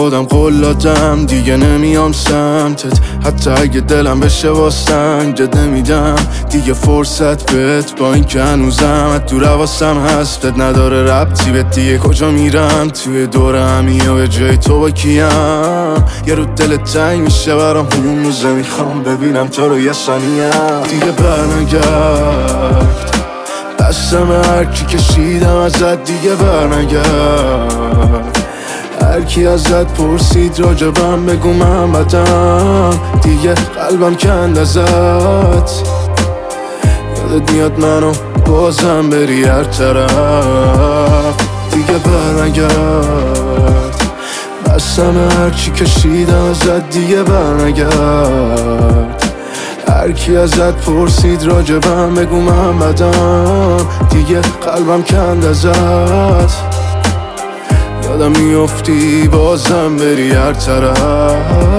خودم قول دادم دیگه نمیام سمتت، حتی اگه دلم بشه واسنگت نمیدم دیگه فرصت بهت، با این که هنوزم تو رواسم هستت نداره ربطی به دیگه کجا میرم توی دور همی و به جای تو با کیم. یه رو دلت تنگ میشه برام اون روزه، میخوام ببینم تو رو یه ثانیه دیگه برنگرد، دستم هرکی کشیدم ازت دیگه برنگرد، هرکی ازت پرسید راجبم بگو من بدم، دیگه قلبم کند ازت. یادت میاد منو بازم بری هر طرف دیگه برنگرد، دستم هرچی کشیدم ازت دیگه برنگرد، هرکی ازت پرسید راجبم بگو من بدم، دیگه قلبم کند ازت. یادم میافتی بازم بری هر طرف.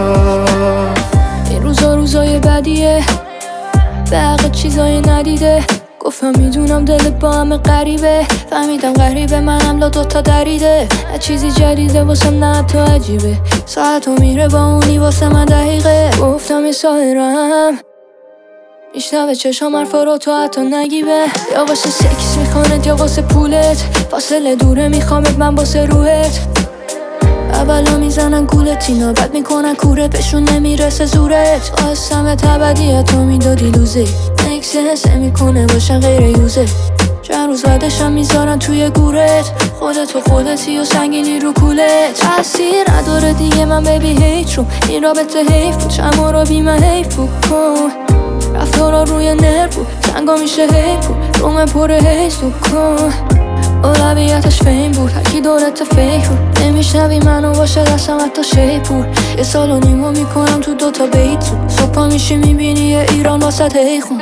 این روزا روزای بدیه، به حق چیزای ندیده، گفتم میدونم دلت با همه غریبه، فهمیدم غریبه منم لا دوتا دریده، نه چیزی جدیده واسم نه تو عجیبه، ساعتو میره با اونی واسه من دقیقه، گفتم یه ساهرم میشنوه چشام حرفا رو تو حتی نگیبه، یا واسه سکس میخواند یا واسه پولت، فاصله دوره میخوامت من واسه روحت، اولا میزنن گولت اینا بد میکنن کوره بهشون نمیرسه زورت، خواستمت ابدیت تو میدادی لوزه، نکسنس میکنه باشن غیر یوزه، چند روز بعدشم میذارن توی گورت، خودت و خودتی و سنگینی رو کولت، تاثیر نداره دیگه من ببی هیچ رو، این رابطه حیف بود چند ما رو بی من حیف بود کن، رفتارا روی نر بود سنگا میشه حیف بود رومه پره حیث بود کن، اولویتش فیم بود هرکی دولت فیک بود، نمیشنوی منو باشه دستم حتی شیپ بود، یه سال و نیمو میکنم تو دوتا بیت صبحا میشی میبینی یه ایران واسط هیخون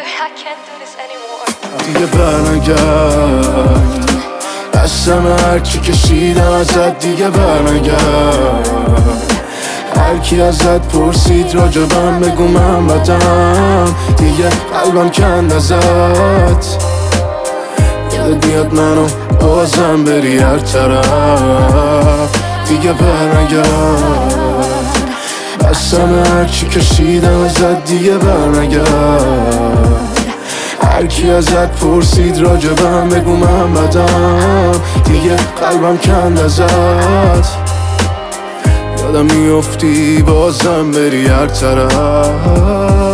دیگه برنگرد، دستم هرچی کشیدم ازت دیگه برنگرد، هرکی ازت پرسید راجبم بگو من بدم، دیگه قلبم کند ازت. یادت میاد منو بازم بری هر طرف دیگه برنگرد، دستم هرچی کشیدم ازت دیگه برنگرد، هرکی ازت پرسید راجبم بگو من بدم، دیگه قلبم کند ازت. یادم میافتی بازم بری هر طرف.